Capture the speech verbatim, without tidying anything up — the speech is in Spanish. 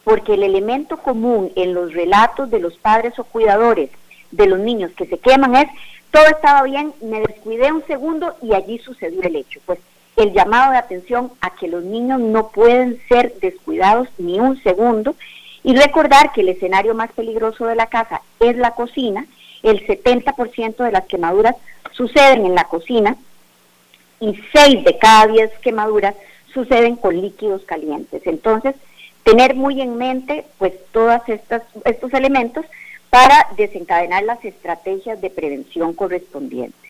porque el elemento común en los relatos de los padres o cuidadores de los niños que se queman es: todo estaba bien, me descuidé un segundo y allí sucedió el hecho. Pues el llamado de atención a que los niños no pueden ser descuidados ni un segundo, y recordar que el escenario más peligroso de la casa es la cocina. El setenta por ciento de las quemaduras suceden en la cocina y seis de cada diez quemaduras suceden con líquidos calientes. Entonces, tener muy en mente pues todas estas estos elementos para desencadenar las estrategias de prevención correspondientes.